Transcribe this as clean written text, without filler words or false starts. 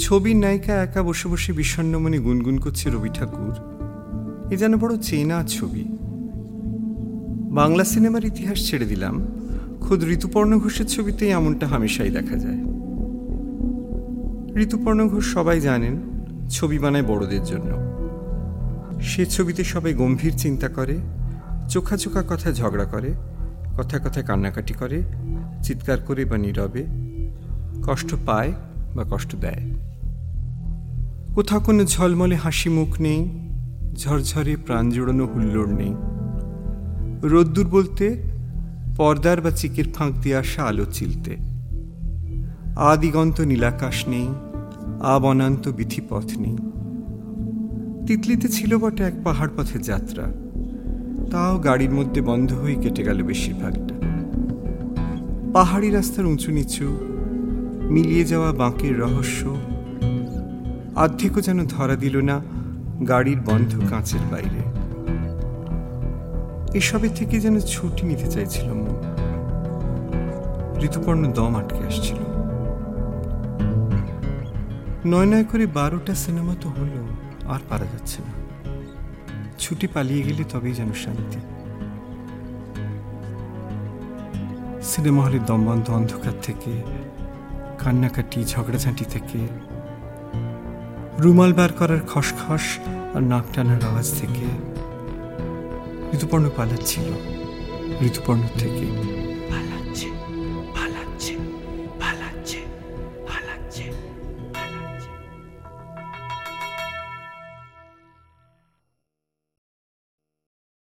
ছবির নায়িকা একা বসে বসে বিষণ্ণ মনে গুনগুন করছে রবি ঠাকুর। এ যেন বড় চেনা ছবি। বাংলা সিনেমার ইতিহাস ছেড়ে দিলাম, খোদ ঋতুপর্ণ ঘোষের ছবিতেই এমনটা হামেশাই দেখা যায়। ঋতুপর্ণ ঘোষ সবাই জানেন ছবি বানায় বড়দের জন্য। সে ছবিতে সবাই গম্ভীর চিন্তা করে, চোখা চোখা কথায় ঝগড়া করে, কথায় কথায় কান্নাকাটি করে, চিৎকার করে বা নীরবে, কষ্ট পায় বা কষ্ট দেয়। কোথাও কোনো ঝলমলে হাসি মুখ নেই, ঝরঝরে প্রাণ জোড়ানো হুল্লোড় নেই। রোদ্দুর বলতে পর্দার বা চিকের ফাঁক দিয়ে আসা আলো চিলতে। আদিগন্ত নীলাকাশ নেই, আবনান্ত বিথিপথ নেই। তিতলিতে ছিল বটে এক পাহাড় পথের যাত্রা, তাও গাড়ির মধ্যে বন্ধ হয়ে কেটে গেল বেশিরভাগটা। পাহাড়ি রাস্তার উঁচু নিচু, মিলিয়ে যাওয়া বাঁকের রহস্য অর্ধেকও যেন ধরা দিল না গাড়ির বন্ধ কাঁচের বাইরে। এসবের থেকে যেন ছুটি নিতে চাইছিল মন। ঋতুপর্ণ দম আটকে আসছিল। নয় নয় করে 12টা সিনেমা তো হলো, আর পারা যাচ্ছে না। ছুটি পালিয়ে গেলে তবেই যেন শান্তি। সিনেমা হলের দমবন্ধ অন্ধকার থেকে, কান্নাকাটি ঝগড়াঝাঁটি থেকে, রুমাল বার করার খসখস আর নাক টানার আওয়াজ থেকে ঋতুপর্ণ পালাচ্ছিল ঋতুপর্ণ থেকে।